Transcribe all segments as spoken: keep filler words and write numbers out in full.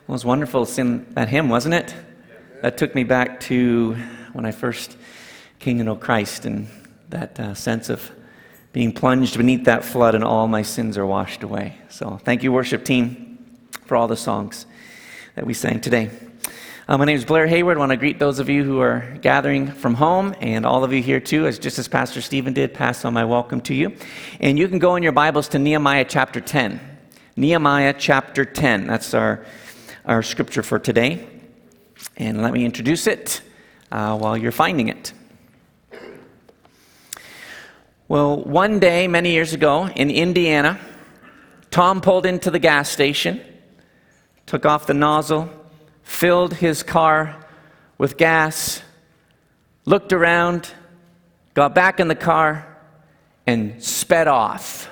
Well, it was wonderful to sing that hymn, wasn't it? That took me back to when I first came to know Christ, and that uh, sense of being plunged beneath that flood and all my sins are washed away. So thank you, worship team, for all the songs that we sang today. Uh, my name is Blair Hayward. I want to greet those of you who are gathering from home, and all of you here too, as just as Pastor Stephen did, pass on my welcome to you. And you can go in your Bibles to Nehemiah chapter ten. Nehemiah chapter ten. That's our our scripture for today. And let me introduce it uh, while you're finding it. Well, one day, many years ago, in Indiana, Tom pulled into the gas station, took off the nozzle, filled his car with gas, looked around, got back in the car, and sped off.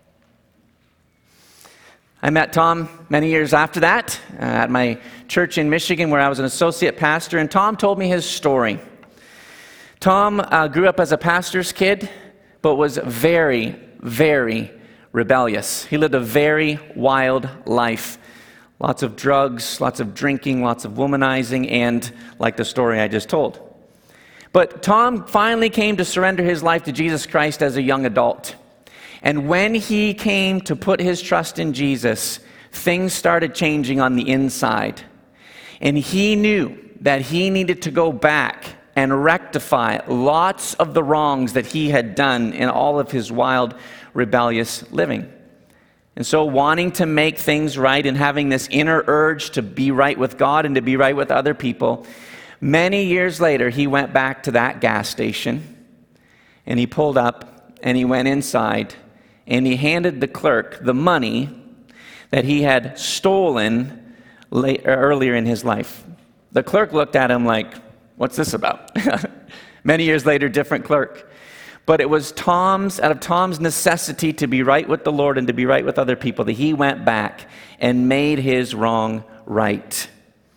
I met Tom many years after that uh, at my church in Michigan where I was an associate pastor, and Tom told me his story. Tom uh, grew up as a pastor's kid, but was very, very rebellious. He lived a very wild life. Lots of drugs, lots of drinking, lots of womanizing, and like the story I just told. But Tom finally came to surrender his life to Jesus Christ as a young adult. And when he came to put his trust in Jesus, things started changing on the inside. And he knew that he needed to go back and rectify lots of the wrongs that he had done in all of his wild, rebellious living. And so wanting to make things right and having this inner urge to be right with God and to be right with other people, many years later, he went back to that gas station, and he pulled up, and he went inside, and he handed the clerk the money that he had stolen late, earlier in his life. The clerk looked at him like, what's this about? Many years later, different clerk. But it was Tom's, out of Tom's necessity to be right with the Lord and to be right with other people, that he went back and made his wrong right.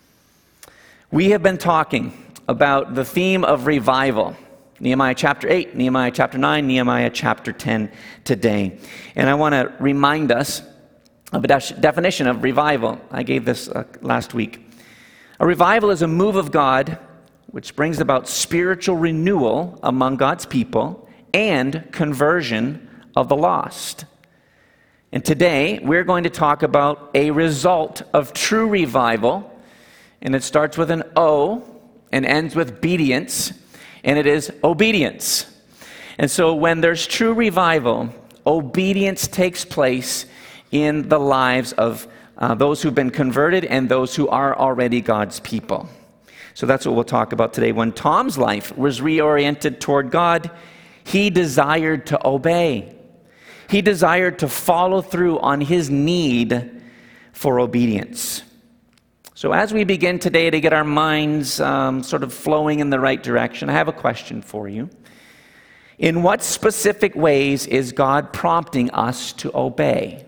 We have been talking about the theme of revival. Nehemiah chapter eight, Nehemiah chapter nine, Nehemiah chapter ten today. And I want to remind us of a de- definition of revival. I gave this uh, last week. A revival is a move of God which brings about spiritual renewal among God's people and conversion of the lost. And today we're going to talk about a result of true revival, and it starts with an O and ends with obedience. And it is obedience. And so when there's true revival, obedience takes place in the lives of uh, those who've been converted and those who are already God's people. So that's what we'll talk about today. When Tom's life was reoriented toward God, he desired to obey. He desired to follow through on his need for obedience. So as we begin today to get our minds um, sort of flowing in the right direction, I have a question for you. In what specific ways is God prompting us to obey?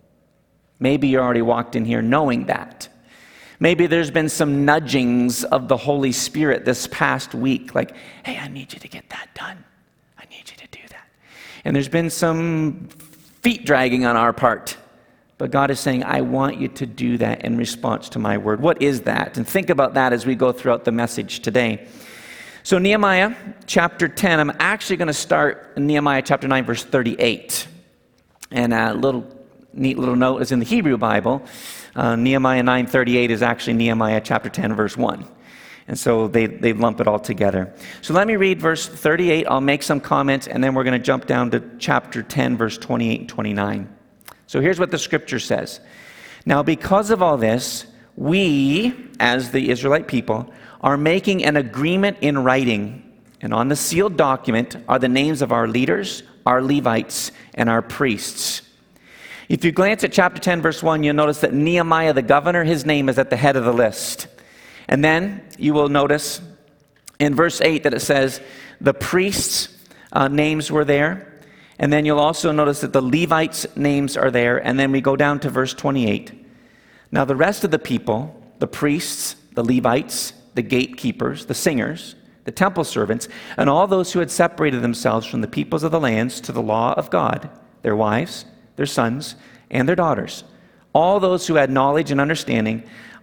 Maybe you already walked in here knowing that. Maybe there's been some nudgings of the Holy Spirit this past week, like, hey, I need you to get that done. I need you to do that. And there's been some feet dragging on our part. But God is saying, I want you to do that in response to my word. What is that? And think about that as we go throughout the message today. So Nehemiah chapter ten, I'm actually going to start in Nehemiah chapter nine, verse thirty-eight. And a little neat little note is in the Hebrew Bible. Uh, Nehemiah nine thirty-eight is actually Nehemiah chapter ten, verse one. And so they, they lump it all together. So let me read verse thirty-eight. I'll make some comments, and then we're going to jump down to chapter ten, verse twenty-eight and twenty-nine. So here's what the scripture says. Now, because of all this, we, as the Israelite people, are making an agreement in writing, and on the sealed document are the names of our leaders, our Levites, and our priests. If you glance at chapter ten, verse one, you'll notice that Nehemiah, the governor, his name is at the head of the list. And then you will notice in verse eight that it says the priests' uh, names were there. And then you'll also notice that the Levites' names are there. And then we go down to verse twenty-eight. Now the rest of the people, the priests, the Levites, the gatekeepers, the singers, the temple servants, and all those who had separated themselves from the peoples of the lands to the law of God, their wives, their sons, and their daughters, all those who had knowledge and understanding,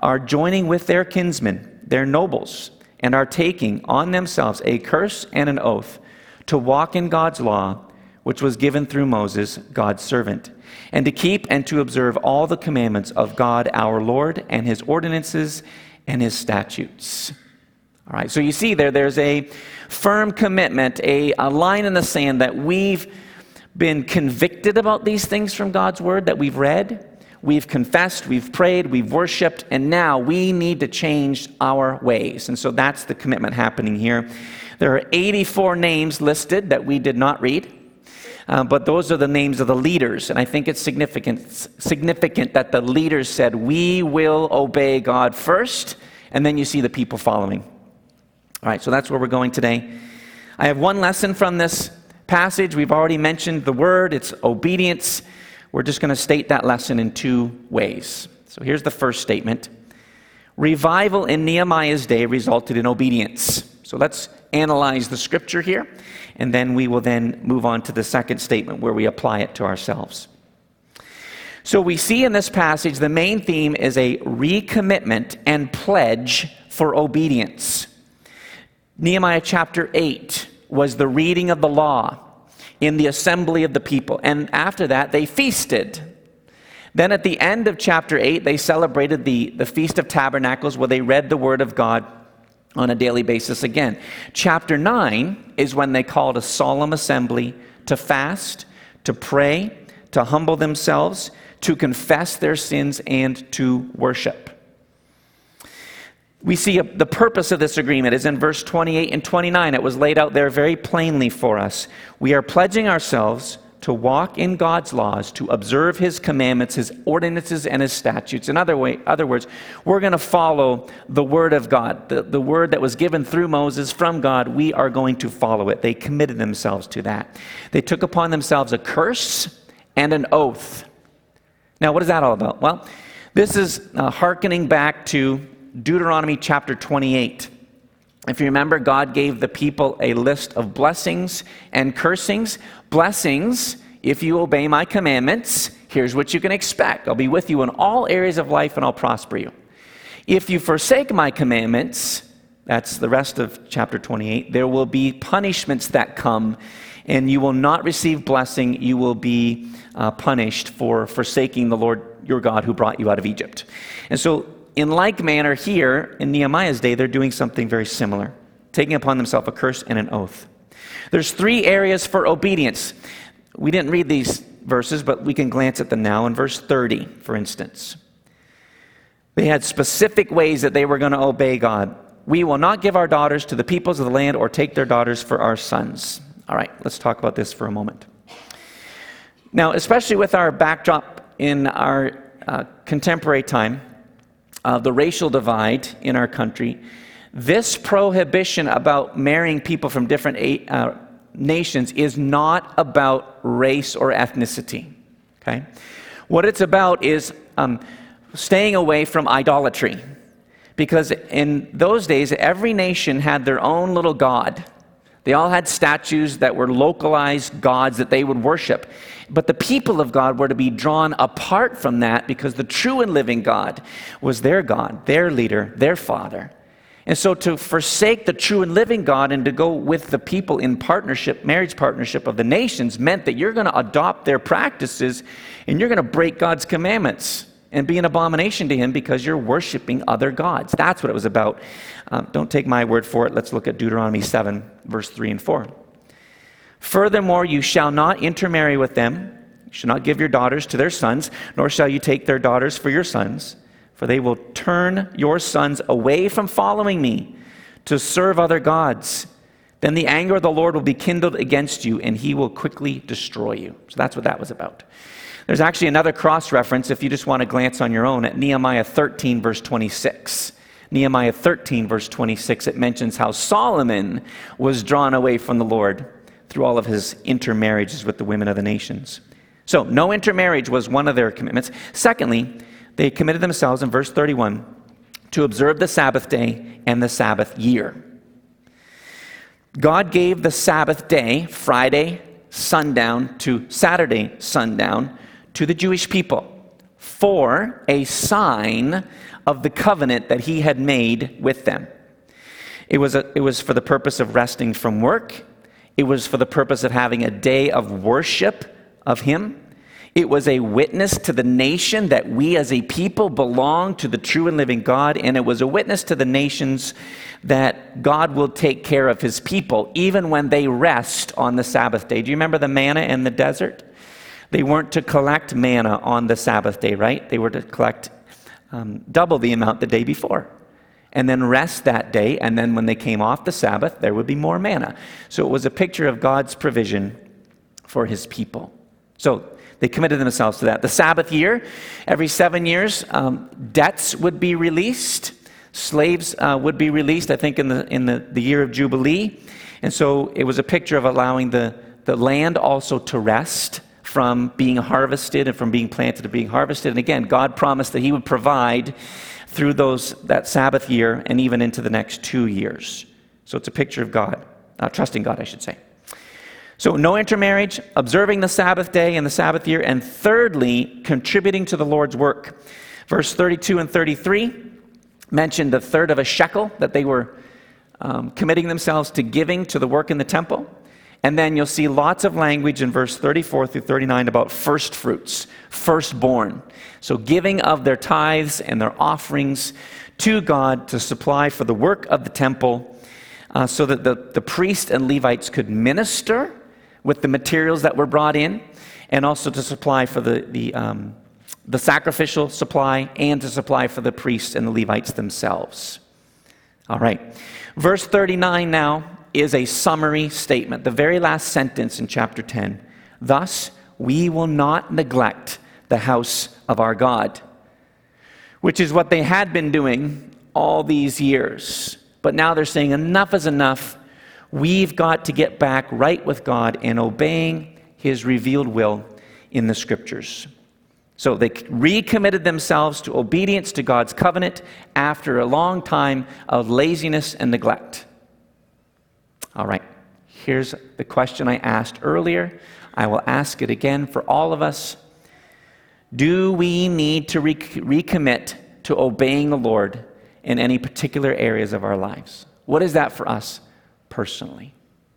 are joining with their kinsmen, their nobles, and are taking on themselves a curse and an oath to walk in God's law, which was given through Moses, God's servant, and to keep and to observe all the commandments of God our Lord and his ordinances and his statutes. All right, so you see there, there's a firm commitment, a, a line in the sand that we've been convicted about these things from God's word that we've read. We've confessed, we've prayed, we've worshiped, and now we need to change our ways. And so that's the commitment happening here. There are eighty-four names listed that we did not read, uh, but those are the names of the leaders. And I think it's significant, significant that the leaders said, we will obey God first, and then you see the people following. All right, so that's where we're going today. I have one lesson from this passage. We've already mentioned the word, it's obedience. We're just going to state that lesson in two ways. So here's the first statement. Revival in Nehemiah's day resulted in obedience. So let's analyze the scripture here, and then we will then move on to the second statement where we apply it to ourselves. So we see in this passage the main theme is a recommitment and pledge for obedience. Nehemiah chapter eight was the reading of the law in the assembly of the people. And after that, they feasted. Then at the end of chapter eight, they celebrated the, the Feast of Tabernacles where they read the Word of God on a daily basis again. Chapter nine is when they called a solemn assembly to fast, to pray, to humble themselves, to confess their sins, and to worship. We see a, the purpose of this agreement is in verse twenty-eight and twenty-nine. It was laid out there very plainly for us. We are pledging ourselves to walk in God's laws, to observe his commandments, his ordinances, and his statutes. In other, way, other words, we're going to follow the word of God, the, the word that was given through Moses from God. We are going to follow it. They committed themselves to that. They took upon themselves a curse and an oath. Now, what is that all about? Well, this is uh, hearkening back to Deuteronomy chapter twenty-eight. If you remember, God gave the people a list of blessings and cursings. Blessings, if you obey my commandments, here's what you can expect. I'll be with you in all areas of life and I'll prosper you. If you forsake my commandments, that's the rest of chapter twenty-eight, there will be punishments that come and you will not receive blessing. You will be uh, punished for forsaking the Lord your God who brought you out of Egypt. And so in like manner here, in Nehemiah's day, they're doing something very similar, taking upon themselves a curse and an oath. There's three areas for obedience. We didn't read these verses, but we can glance at them now. In verse thirty, for instance, they had specific ways that they were going to obey God. We will not give our daughters to the peoples of the land or take their daughters for our sons. All right, let's talk about this for a moment. Now, especially with our backdrop in our uh, contemporary time, Uh, the racial divide in our country, this prohibition about marrying people from different uh, nations is not about race or ethnicity, okay? What it's about is um, staying away from idolatry. Because in those days, every nation had their own little god. They all had statues that were localized gods that they would worship. But the people of God were to be drawn apart from that because the true and living God was their God, their leader, their father. And so to forsake the true and living God and to go with the people in partnership, marriage partnership of the nations, meant that you're going to adopt their practices and you're going to break God's commandments and be an abomination to him because you're worshiping other gods. That's what it was about. Um, don't take my word for it. Let's look at Deuteronomy seven, verse three and four. Furthermore, you shall not intermarry with them. You shall not give your daughters to their sons, nor shall you take their daughters for your sons, for they will turn your sons away from following me to serve other gods. Then the anger of the Lord will be kindled against you, and he will quickly destroy you. So that's what that was about. There's actually another cross-reference, if you just want to glance on your own, at Nehemiah thirteen, verse twenty-six. Nehemiah thirteen, verse twenty-six, it mentions how Solomon was drawn away from the Lord through all of his intermarriages with the women of the nations. So, no intermarriage was one of their commitments. Secondly, they committed themselves in verse thirty-one to observe the Sabbath day and the Sabbath year. God gave the Sabbath day, Friday sundown to Saturday sundown, to the Jewish people for a sign of the covenant that he had made with them. It was, a, it was for the purpose of resting from work. It was for the purpose of having a day of worship of him. It was a witness to the nation that we as a people belong to the true and living God, and it was a witness to the nations that God will take care of his people even when they rest on the Sabbath day. Do you remember the manna in the desert? They weren't to collect manna on the Sabbath day, right? They were to collect um, double the amount the day before, and then rest that day, and then when they came off the Sabbath, there would be more manna. So it was a picture of God's provision for his people. So they committed themselves to that. The Sabbath year, every seven years, um, debts would be released. Slaves uh, would be released, I think, in the in the, the year of Jubilee. And so it was a picture of allowing the, the land also to rest from being harvested and from being planted to being harvested. And again, God promised that he would provide through those that Sabbath year and even into the next two years. So it's a picture of God, uh, trusting God, I should say. So no intermarriage, observing the Sabbath day and the Sabbath year, and thirdly, contributing to the Lord's work. Verse thirty-two and thirty-three mentioned a third of a shekel that they were um, committing themselves to giving to the work in the temple. And then you'll see lots of language in verse thirty-four through thirty-nine about first fruits, firstborn. So giving of their tithes and their offerings to God to supply for the work of the temple, uh, so that the, the priests and Levites could minister with the materials that were brought in, and also to supply for the, the, um, the sacrificial supply, and to supply for the priests and the Levites themselves. All right. Verse thirty-nine now is a summary statement, the very last sentence in chapter ten. Thus, we will not neglect the house of our God, which is what they had been doing all these years. But now they're saying enough is enough. We've got to get back right with God and obeying his revealed will in the scriptures. So they recommitted themselves to obedience to God's covenant after a long time of laziness and neglect. All right, here's the question I asked earlier. I will ask it again for all of us. Do we need to re- recommit to obeying the Lord in any particular areas of our lives? What is that for us personally?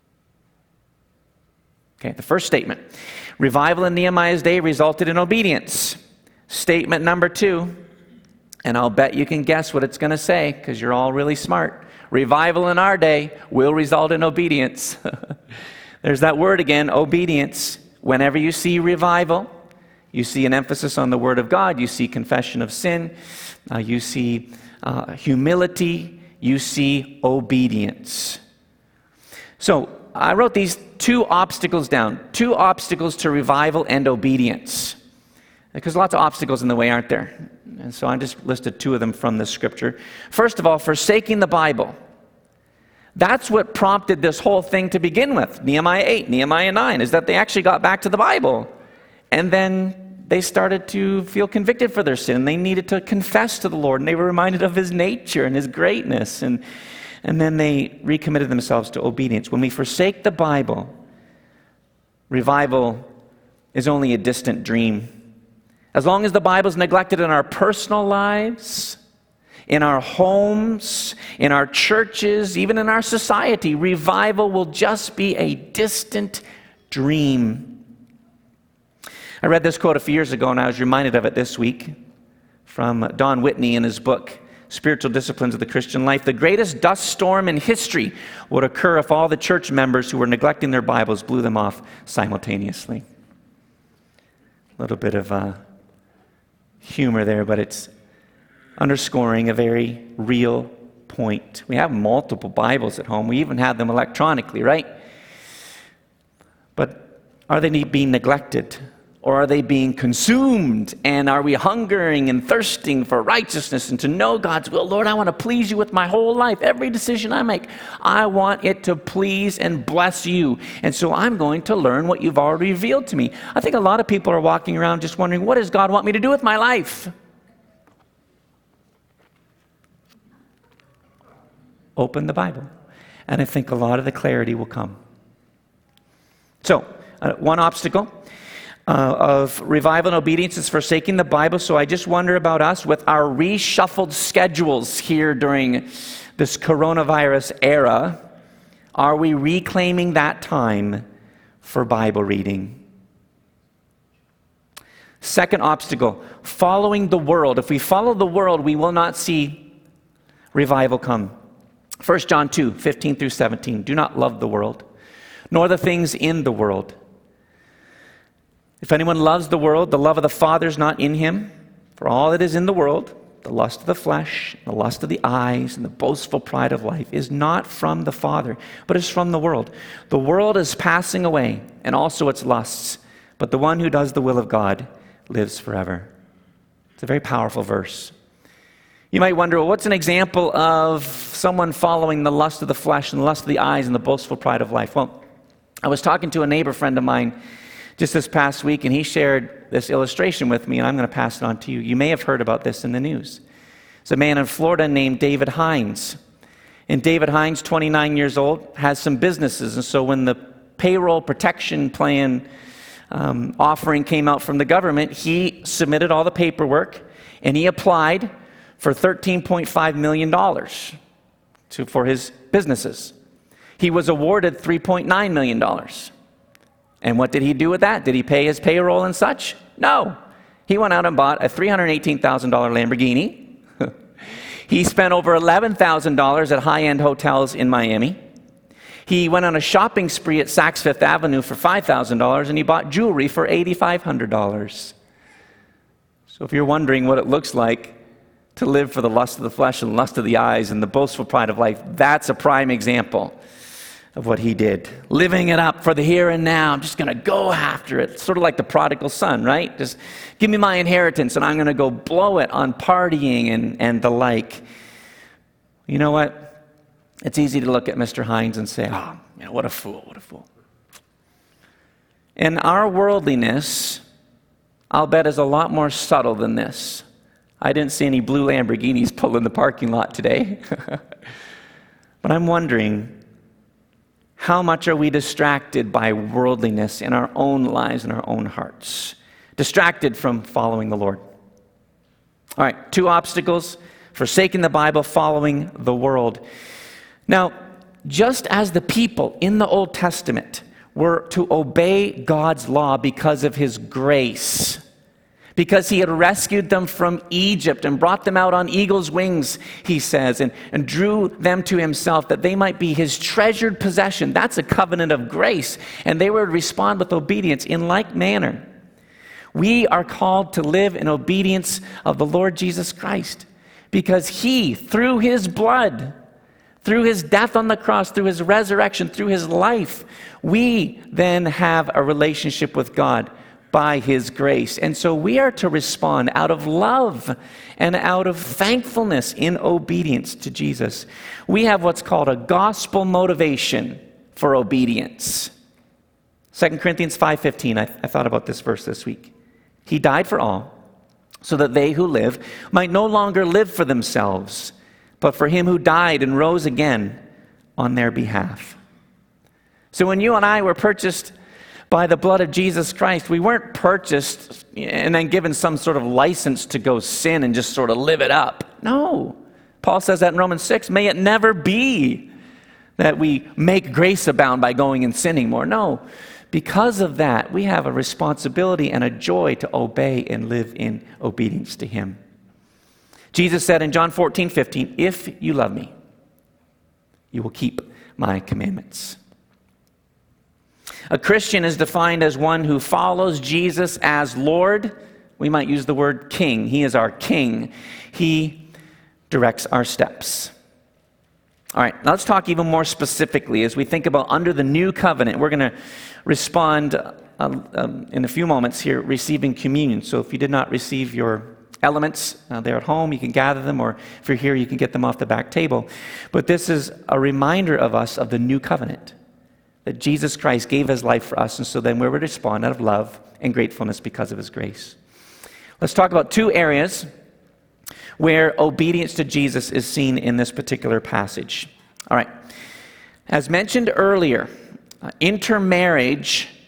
Okay, the first statement. Revival in Nehemiah's day resulted in obedience. Statement number two, and I'll bet you can guess what it's going to say because you're all really smart. Revival in our day will result in obedience. There's that word again, obedience. Whenever you see revival, you see an emphasis on the Word of God. You see confession of sin. Uh, you see uh, humility. You see obedience. So I wrote these two obstacles down. Two obstacles to revival and obedience. Because lots of obstacles in the way, aren't there? And so I just listed two of them from the scripture. First of all, forsaking the Bible. That's what prompted this whole thing to begin with. Nehemiah eight, Nehemiah nine, is that they actually got back to the Bible. And then they started to feel convicted for their sin. They needed to confess to the Lord, and they were reminded of his nature and his greatness. And, and then they recommitted themselves to obedience. When we forsake the Bible, revival is only a distant dream. As long as the Bible is neglected in our personal lives, in our homes, in our churches, even in our society, revival will just be a distant dream. I read this quote a few years ago, and I was reminded of it this week from Don Whitney in his book, Spiritual Disciplines of the Christian Life. The greatest dust storm in history would occur if all the church members who were neglecting their Bibles blew them off simultaneously. A little bit of uh, humor there, but it's underscoring a very real point. We have multiple Bibles at home. We even have them electronically, right? But are they being neglected? Or are they being consumed? And are we hungering and thirsting for righteousness and to know God's will? Lord, I want to please you with my whole life. Every decision I make, I want it to please and bless you. And so I'm going to learn what you've already revealed to me. I think a lot of people are walking around just wondering, what does God want me to do with my life? Open the Bible. And I think a lot of the clarity will come. So, uh, one obstacle. uh, of revival and obedience is forsaking the Bible. So I just wonder about us with our reshuffled schedules here during this coronavirus era. Are we reclaiming that time for Bible reading? Second obstacle, following the world. If we follow the world, we will not see revival come. First John two, fifteen through seventeen. Do not love the world, nor the things in the world. If anyone loves the world, the love of the Father is not in him. For all that is in the world, the lust of the flesh, the lust of the eyes, and the boastful pride of life, is not from the Father, but is from the world. The world is passing away, and also its lusts, but the one who does the will of God lives forever. It's a very powerful verse. You might wonder, well, what's an example of someone following the lust of the flesh and the lust of the eyes and the boastful pride of life? Well, I was talking to a neighbor friend of mine just this past week, and he shared this illustration with me, and I'm going to pass it on to you. You may have heard about this in the news. It's a man in Florida named David Hines. And David Hines, twenty-nine years old, has some businesses. And so when the payroll protection plan um, offering came out from the government, he submitted all the paperwork, and he applied for thirteen point five million dollars to, for his businesses. He was awarded three point nine million dollars. And what did he do with that? Did he pay his payroll and such? No. He went out and bought a three hundred eighteen thousand dollars Lamborghini. He spent over eleven thousand dollars at high-end hotels in Miami. He went on a shopping spree at Saks Fifth Avenue for five thousand dollars, and he bought jewelry for eight thousand five hundred dollars. So if you're wondering what it looks like to live for the lust of the flesh and lust of the eyes and the boastful pride of life, that's a prime example of what he did. Living it up for the here and now. I'm just going to go after it. Sort of like the prodigal son, right? Just give me my inheritance and I'm going to go blow it on partying and, and the like. You know what? It's easy to look at Mister Hines and say, oh, you know, what a fool, what a fool. And our worldliness, I'll bet, is a lot more subtle than this. I didn't see any blue Lamborghinis pull in the parking lot today. But I'm wondering, how much are we distracted by worldliness in our own lives and our own hearts? Distracted from following the Lord. All right, two obstacles: forsaking the Bible, following the world. Now, just as the people in the Old Testament were to obey God's law because of his grace, because he had rescued them from Egypt and brought them out on eagle's wings, he says, and, and drew them to himself that they might be his treasured possession. That's a covenant of grace. And they were to respond with obedience in like manner. We are called to live in obedience of the Lord Jesus Christ because he, through his blood, through his death on the cross, through his resurrection, through his life, we then have a relationship with God by his grace. And so we are to respond out of love and out of thankfulness in obedience to Jesus. We have what's called a gospel motivation for obedience. Second Corinthians five fifteen, I, I thought about this verse this week. He died for all, so that they who live might no longer live for themselves, but for him who died and rose again on their behalf. So when you and I were purchased by the blood of Jesus Christ, we weren't purchased and then given some sort of license to go sin and just sort of live it up. No. Paul says that in Romans six, may it never be that we make grace abound by going and sinning more. No. Because of that, we have a responsibility and a joy to obey and live in obedience to him. Jesus said in John fourteen fifteen, if you love me, you will keep my commandments. A Christian is defined as one who follows Jesus as Lord. We might use the word king. He is our king. He directs our steps. All right, now let's talk even more specifically as we think about under the new covenant. We're going to respond uh, um, in a few moments here, receiving communion. So if you did not receive your elements, uh, they're at home, you can gather them, or if you're here, you can get them off the back table. But this is a reminder of us of the new covenant, that Jesus Christ gave his life for us, and so then we were to respond out of love and gratefulness because of his grace. Let's talk about two areas where obedience to Jesus is seen in this particular passage. All right. As mentioned earlier, uh, intermarriage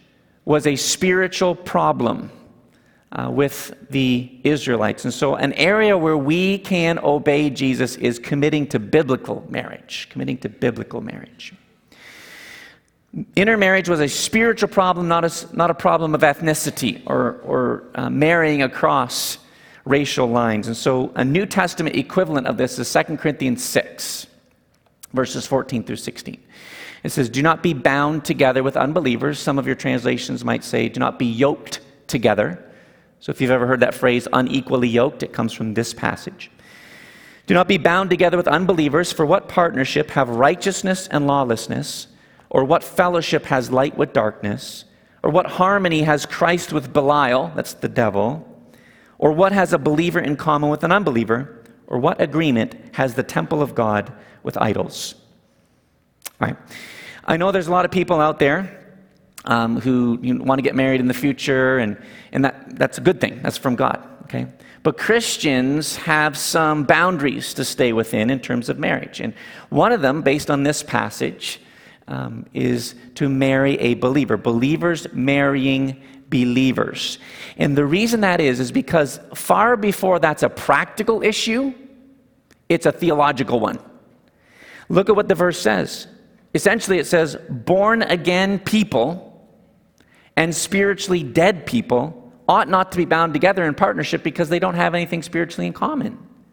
was a spiritual problem uh, with the Israelites. And so an area where we can obey Jesus is committing to biblical marriage, committing to biblical marriage. Intermarriage was a spiritual problem, not a, not a problem of ethnicity or, or uh, marrying across racial lines. And so a New Testament equivalent of this is Second Corinthians six, verses fourteen through sixteen. It says, do not be bound together with unbelievers. Some of your translations might say, do not be yoked together. So if you've ever heard that phrase, unequally yoked, it comes from this passage. Do not be bound together with unbelievers, for what partnership have righteousness and lawlessness? Or what fellowship has light with darkness? Or what harmony has Christ with Belial, that's the devil? Or what has a believer in common with an unbeliever? Or what agreement has the temple of God with idols? All right. I know there's a lot of people out there um, who you know, want to get married in the future, and, and that, that's a good thing. That's from God, okay? But Christians have some boundaries to stay within in terms of marriage. And one of them, based on this passage, Um, is to marry a believer. Believers marrying believers. And the reason that is, is because far before that's a practical issue, it's a theological one. Look at what the verse says. Essentially, it says, born again people and spiritually dead people ought not to be bound together in partnership because they don't have anything spiritually in common.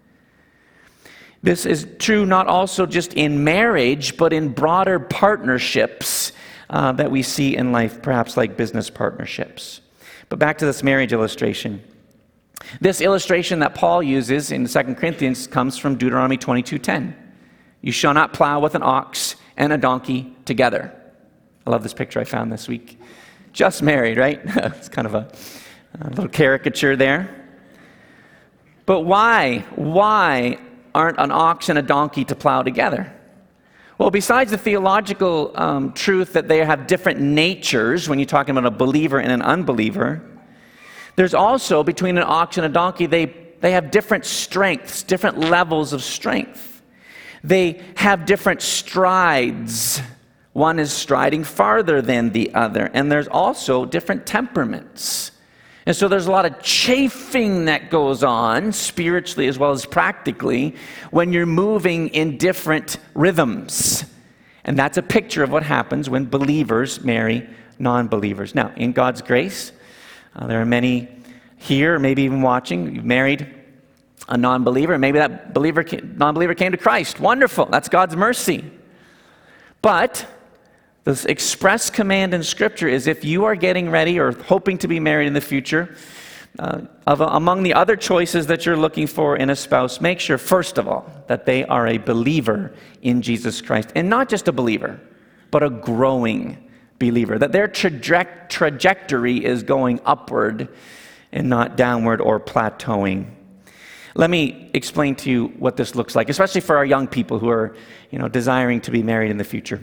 This is true not also just in marriage, but in broader partnerships uh, that we see in life, perhaps like business partnerships. But back to this marriage illustration. This illustration that Paul uses in Second Corinthians comes from Deuteronomy twenty-two ten. You shall not plow with an ox and a donkey together. I love this picture I found this week. Just married, right? It's kind of a, a little caricature there. But why? Why aren't an ox and a donkey to plow together? Well, besides the theological um, truth that they have different natures when you're talking about a believer and an unbeliever, there's also, between an ox and a donkey, they, they have different strengths, different levels of strength. They have different strides. One is striding farther than the other, and there's also different temperaments. And so there's a lot of chafing that goes on spiritually as well as practically when you're moving in different rhythms. And that's a picture of what happens when believers marry non-believers. Now, in God's grace, uh, there are many here, maybe even watching, you've married a non-believer, and maybe that believer, non-believer came to Christ. Wonderful. That's God's mercy. But the express command in Scripture is if you are getting ready or hoping to be married in the future, uh, of, among the other choices that you're looking for in a spouse, make sure, first of all, that they are a believer in Jesus Christ. And not just a believer, but a growing believer. That their traje- trajectory is going upward and not downward or plateauing. Let me explain to you what this looks like, especially for our young people who are, you know, desiring to be married in the future.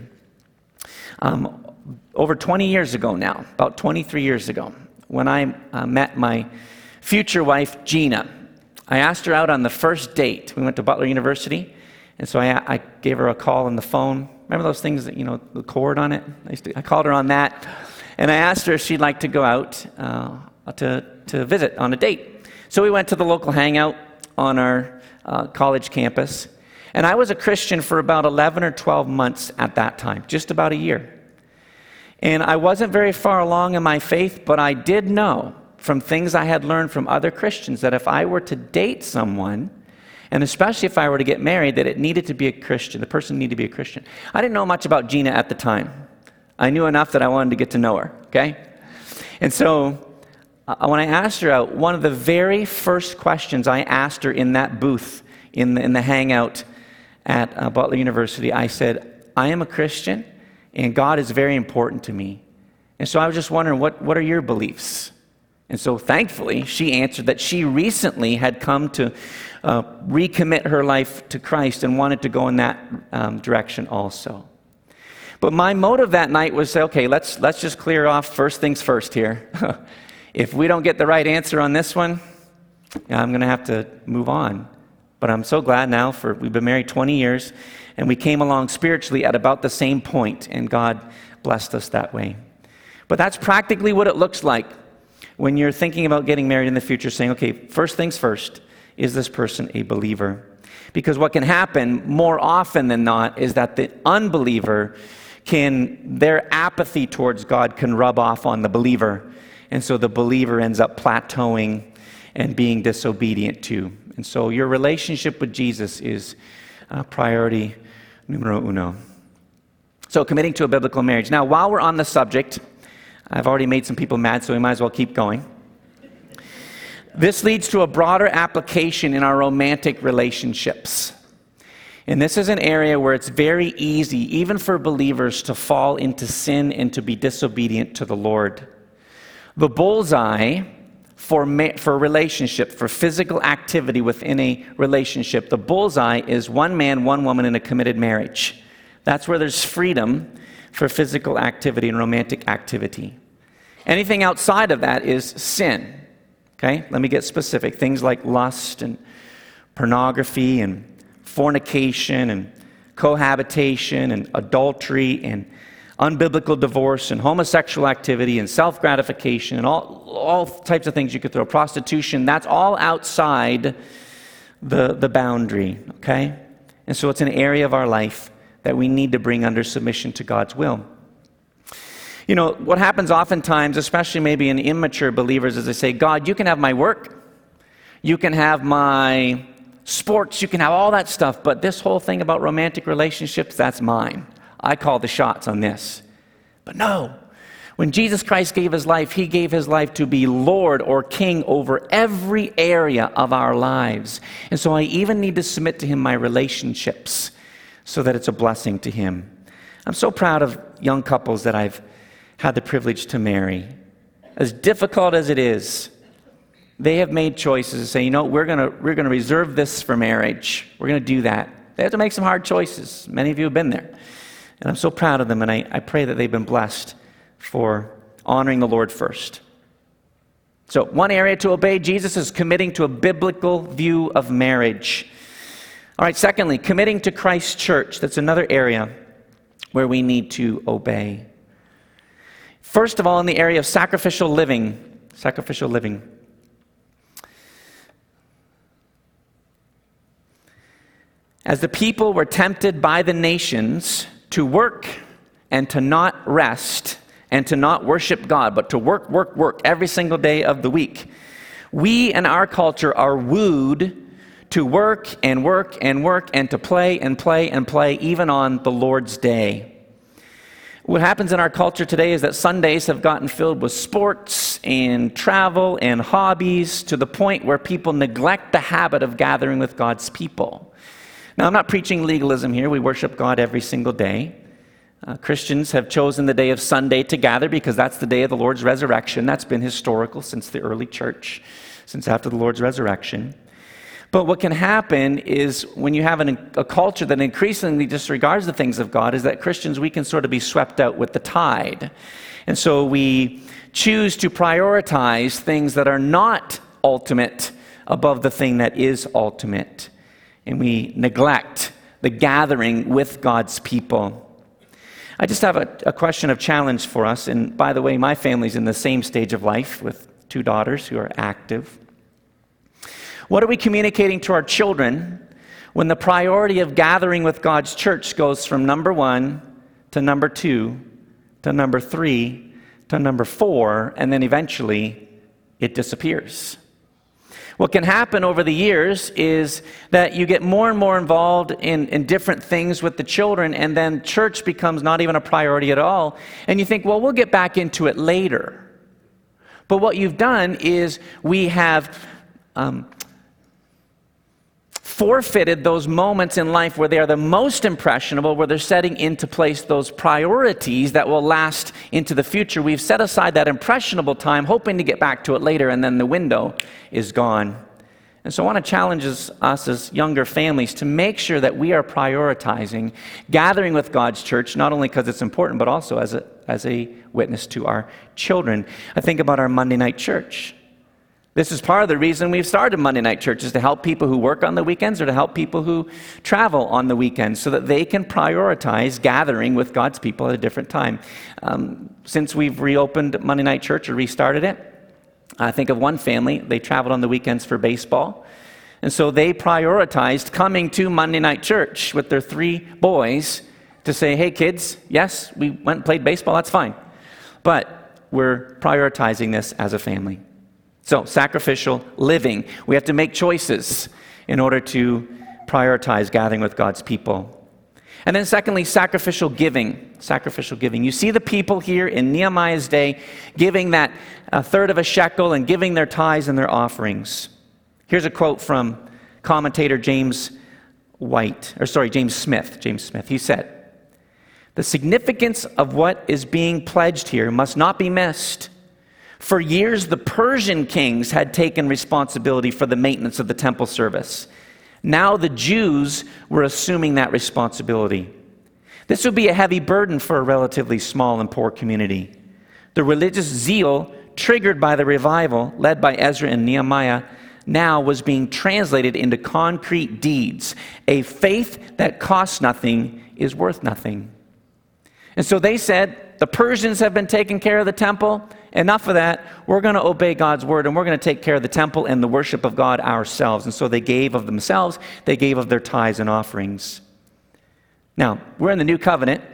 Um, over twenty years ago now, about twenty-three years ago, when I uh, met my future wife, Gina, I asked her out on the first date. We went to Butler University, and so I, I gave her a call on the phone. Remember those things that, you know, the cord on it? I, used to, I called her on that, and I asked her if she'd like to go out uh, to, to visit on a date. So we went to the local hangout on our uh, college campus. And I was a Christian for about eleven or twelve months at that time, just about a year. And I wasn't very far along in my faith, but I did know from things I had learned from other Christians that if I were to date someone, and especially if I were to get married, that it needed to be a Christian. The person needed to be a Christian. I didn't know much about Gina at the time. I knew enough that I wanted to get to know her, okay? And so uh, when I asked her out, one of the very first questions I asked her in that booth, in the, in the hangout at uh, Butler University, I said, I am a Christian, and God is very important to me. And so I was just wondering, what, what are your beliefs? And so thankfully, she answered that she recently had come to uh, recommit her life to Christ and wanted to go in that um, direction also. But my motive that night was, okay, let's, let's just clear off first things first here. If we don't get the right answer on this one, I'm going to have to move on. But I'm so glad now, for we've been married twenty years, and we came along spiritually at about the same point, and God blessed us that way. But that's practically what it looks like when you're thinking about getting married in the future, saying, okay, first things first, is this person a believer? Because what can happen more often than not is that the unbeliever can, their apathy towards God can rub off on the believer. And so the believer ends up plateauing and being disobedient too. And so your relationship with Jesus is uh, priority numero uno. So committing to a biblical marriage. Now, while we're on the subject, I've already made some people mad, so we might as well keep going. This leads to a broader application in our romantic relationships. And this is an area where it's very easy, even for believers, to fall into sin and to be disobedient to the Lord. The bullseye for ma- for relationship, for physical activity within a relationship, the bullseye is one man, one woman in a committed marriage. That's where there's freedom for physical activity and romantic activity. Anything outside of that is sin. Okay, let me get specific. Things like lust and pornography and fornication and cohabitation and adultery and unbiblical divorce and homosexual activity and self-gratification and all, all types of things you could throw. Prostitution, that's all outside the, the boundary, okay? And so it's an area of our life that we need to bring under submission to God's will. You know, what happens oftentimes, especially maybe in immature believers, is they say, God, you can have my work, you can have my sports, you can have all that stuff, but this whole thing about romantic relationships, that's mine. I call the shots on this. But no, when Jesus Christ gave his life, he gave his life to be Lord or King over every area of our lives. And so I even need to submit to him my relationships so that it's a blessing to him. I'm so proud of young couples that I've had the privilege to marry. As difficult as it is, they have made choices to say, you know, we're gonna we're gonna reserve this for marriage. We're gonna do that. They have to make some hard choices. Many of you have been there. And I'm so proud of them, and I, I pray that they've been blessed for honoring the Lord first. So one area to obey Jesus is committing to a biblical view of marriage. All right, secondly, committing to Christ's church. That's another area where we need to obey. First of all, in the area of sacrificial living. Sacrificial living. As the people were tempted by the nations to work and to not rest and to not worship God, but to work, work, work every single day of the week, we in our culture are wooed to work and work and work and to play and play and play even on the Lord's day. What happens in our culture today is that Sundays have gotten filled with sports and travel and hobbies to the point where people neglect the habit of gathering with God's people. Now, I'm not preaching legalism here. We worship God every single day. Uh, Christians have chosen the day of Sunday to gather because that's the day of the Lord's resurrection. That's been historical since the early church, since after the Lord's resurrection. But what can happen is when you have an, a culture that increasingly disregards the things of God, is that Christians, we can sort of be swept out with the tide. And so we choose to prioritize things that are not ultimate above the thing that is ultimate. And we neglect the gathering with God's people. I just have a, a question of challenge for us. And by the way, my family's in the same stage of life with two daughters who are active. What are we communicating to our children when the priority of gathering with God's church goes from number one to number two to number three to number four, and then eventually it disappears? What can happen over the years is that you get more and more involved in, in different things with the children, and then church becomes not even a priority at all. And you think, well, we'll get back into it later. But what you've done is we have um, forfeited those moments in life where they are the most impressionable, where they're setting into place those priorities that will last into the future. We've set aside that impressionable time, hoping to get back to it later, and then the window is gone. And so I want to challenge us, us as younger families to make sure that we are prioritizing gathering with God's church, not only because it's important, but also as a, as a witness to our children. I think about our Monday night church. This is part of the reason we've started Monday Night Church, is to help people who work on the weekends or to help people who travel on the weekends so that they can prioritize gathering with God's people at a different time. Um, since we've reopened Monday Night Church or restarted it, I think of one family. They traveled on the weekends for baseball. And so they prioritized coming to Monday Night Church with their three boys to say, hey kids, yes, we went and played baseball, that's fine. But we're prioritizing this as a family. So, sacrificial living. We have to make choices in order to prioritize gathering with God's people. And then secondly, sacrificial giving. Sacrificial giving. You see the people here in Nehemiah's day giving that a third of a shekel and giving their tithes and their offerings. Here's a quote from commentator James White, or sorry, James Smith. James Smith. He said, "The significance of what is being pledged here must not be missed. For years, the Persian kings had taken responsibility for the maintenance of the temple service. Now the Jews were assuming that responsibility. This would be a heavy burden for a relatively small and poor community. The religious zeal triggered by the revival, led by Ezra and Nehemiah, now was being translated into concrete deeds. A faith that costs nothing is worth nothing." And so they said, the Persians have been taking care of the temple. Enough of that. We're going to obey God's word, and we're going to take care of the temple and the worship of God ourselves. And so they gave of themselves. They gave of their tithes and offerings. Now, we're in the New Covenant.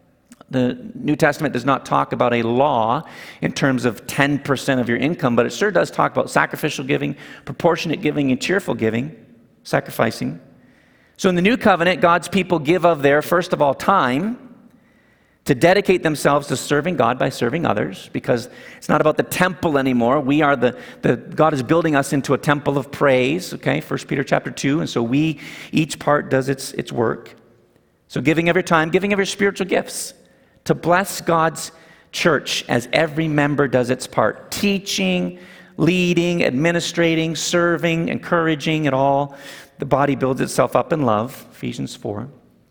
The New Testament does not talk about a law in terms of ten percent of your income, but it sure does talk about sacrificial giving, proportionate giving, and cheerful giving, sacrificing. So in the New Covenant, God's people give of their, first of all, time, to dedicate themselves to serving God by serving others, because it's not about the temple anymore. We are the, the God is building us into a temple of praise, okay, First Peter chapter two, and so we, each part does its, its work. So giving of your time, giving of your spiritual gifts, to bless God's church as every member does its part, teaching, leading, administrating, serving, encouraging, it all. The body builds itself up in love, Ephesians four.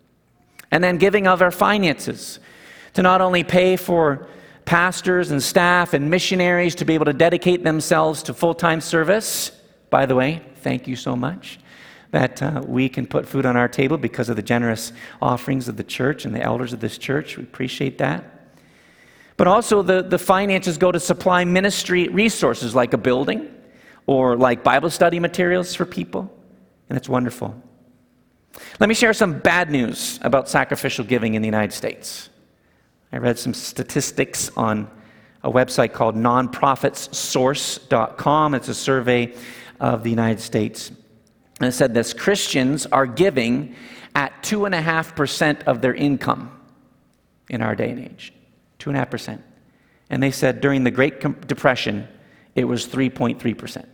And then giving of our finances, to not only pay for pastors and staff and missionaries to be able to dedicate themselves to full-time service. By the way, thank you so much that uh, we can put food on our table because of the generous offerings of the church and the elders of this church. We appreciate that. But also the, the finances go to supply ministry resources like a building or like Bible study materials for people. And it's wonderful. Let me share some bad news about sacrificial giving in the United States. I read some statistics on a website called non profits source dot com. It's a survey of the United States. And it said this: Christians are giving at two point five percent of their income in our day and age. two point five percent. And they said during the Great Depression, it was three point three percent.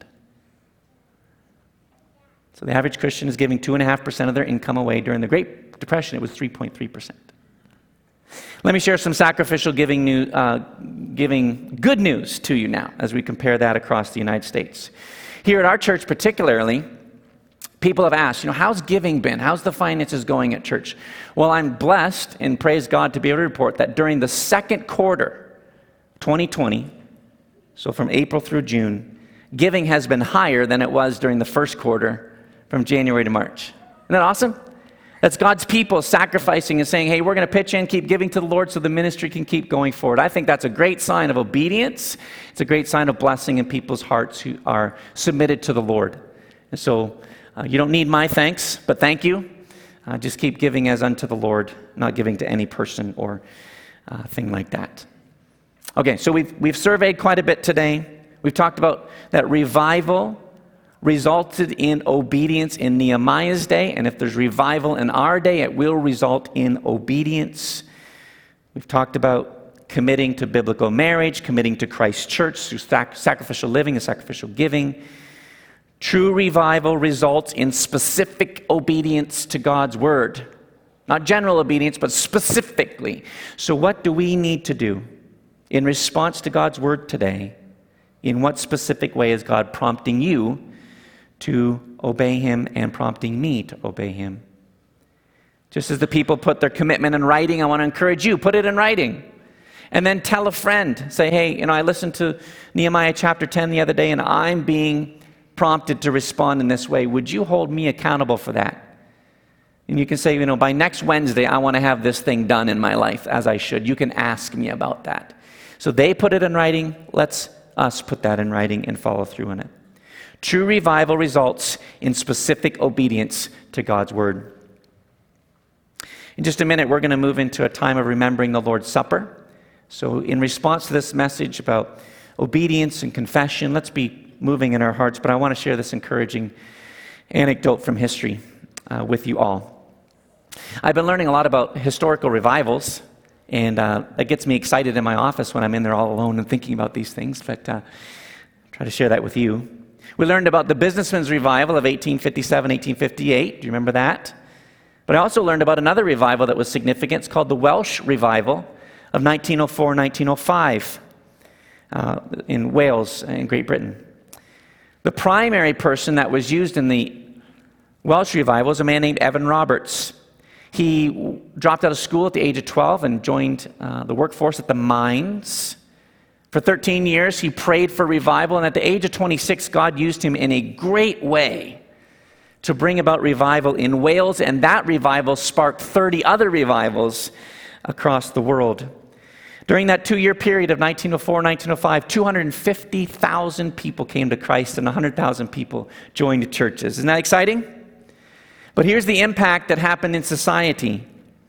So the average Christian is giving two point five percent of their income away. During the Great Depression, it was three point three percent. Let me share some sacrificial giving, new, uh, giving good news to you now as we compare that across the United States. Here at our church particularly, people have asked, you know, how's giving been? How's the finances going at church? Well, I'm blessed and praise God to be able to report that during the second quarter, twenty twenty, so from April through June, giving has been higher than it was during the first quarter from January to March. Isn't that awesome? That's God's people sacrificing and saying, hey, we're going to pitch in, keep giving to the Lord so the ministry can keep going forward. I think that's a great sign of obedience. It's a great sign of blessing in people's hearts who are submitted to the Lord. And so uh, you don't need my thanks, but thank you. Uh, just keep giving as unto the Lord, not giving to any person or uh, thing like that. Okay, so we've, we've surveyed quite a bit today. We've talked about that revival resulted in obedience in Nehemiah's day, and if there's revival in our day, it will result in obedience. We've talked about committing to biblical marriage, committing to Christ's church through sac- sacrificial living and sacrificial giving. True revival results in specific obedience to God's word. Not general obedience, but specifically. So what do we need to do in response to God's word today? In what specific way is God prompting you to obey him and prompting me to obey him? Just as the people put their commitment in writing, I want to encourage you, put it in writing. And then tell a friend. Say, hey, you know, I listened to Nehemiah chapter ten the other day, and I'm being prompted to respond in this way. Would you hold me accountable for that? And you can say, you know, by next Wednesday, I want to have this thing done in my life as I should. You can ask me about that. So they put it in writing. Let's us put that in writing and follow through on it. True revival results in specific obedience to God's word. In just a minute, we're going to move into a time of remembering the Lord's Supper. So in response to this message about obedience and confession, let's be moving in our hearts. But I want to share this encouraging anecdote from history uh, with you all. I've been learning a lot about historical revivals, and uh, that gets me excited in my office when I'm in there all alone and thinking about these things. But uh, I'll try to share that with you. We learned about the businessmen's revival of eighteen fifty-seven, eighteen fifty-eight. Do you remember that? But I also learned about another revival that was significant. It's called the Welsh Revival of nineteen oh four, nineteen oh five uh, in Wales, in Great Britain. The primary person that was used in the Welsh Revival is a man named Evan Roberts. He dropped out of school at the age of twelve and joined uh, the workforce at the mines. For thirteen years, he prayed for revival, and at the age of twenty-six, God used him in a great way to bring about revival in Wales, and that revival sparked thirty other revivals across the world. During that two-year period of nineteen oh four, nineteen oh five, two hundred fifty thousand people came to Christ, and one hundred thousand people joined churches. Isn't that exciting? But here's the impact that happened in society.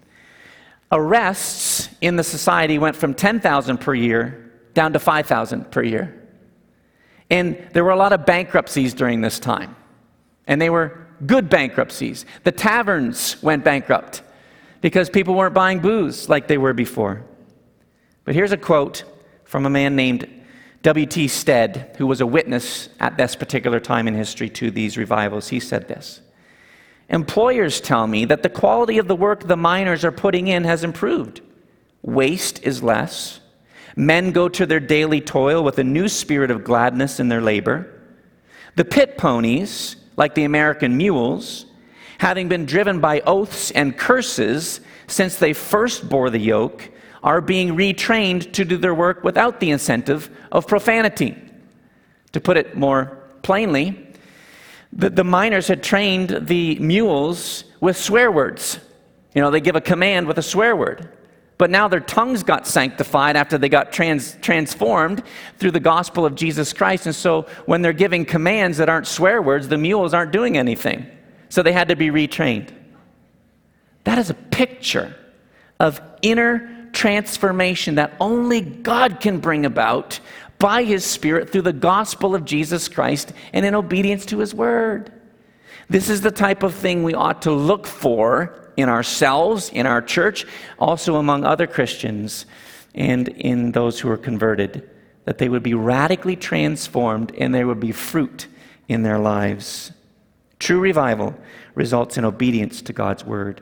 Arrests in the society went from ten thousand per year down to five thousand per year. And there were a lot of bankruptcies during this time. And they were good bankruptcies. The taverns went bankrupt because people weren't buying booze like they were before. But here's a quote from a man named W T Stead, who was a witness at this particular time in history to these revivals. He said this: "Employers tell me that the quality of the work the miners are putting in has improved. Waste is less. Men go to their daily toil with a new spirit of gladness in their labor. The pit ponies, like the American mules, having been driven by oaths and curses since they first bore the yoke, are being retrained to do their work without the incentive of profanity." To put it more plainly, the, the miners had trained the mules with swear words. You know, they give a command with a swear word. But now their tongues got sanctified after they got trans, transformed through the gospel of Jesus Christ. And so when they're giving commands that aren't swear words, the mules aren't doing anything. So they had to be retrained. That is a picture of inner transformation that only God can bring about by His Spirit through the gospel of Jesus Christ and in obedience to His word. This is the type of thing we ought to look for in ourselves, in our church, also among other Christians, and in those who are converted, that they would be radically transformed and there would be fruit in their lives. True revival results in obedience to God's word.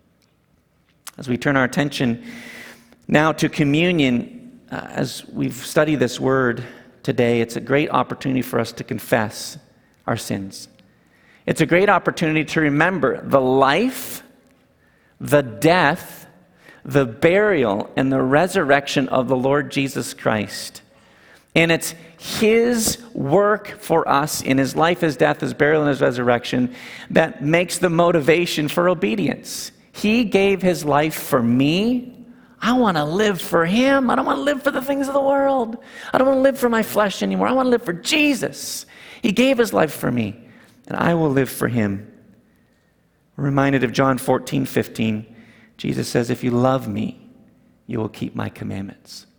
As we turn our attention now to communion, uh, as we've studied this word today, it's a great opportunity for us to confess our sins. It's a great opportunity to remember the life, the death, the burial, and the resurrection of the Lord Jesus Christ. And it's His work for us in His life, His death, His burial, and His resurrection that makes the motivation for obedience. He gave His life for me. I want to live for Him. I don't want to live for the things of the world. I don't want to live for my flesh anymore. I want to live for Jesus. He gave His life for me, and I will live for Him. We're reminded of John fourteen fifteen. Jesus says, "If you love me, you will keep my commandments."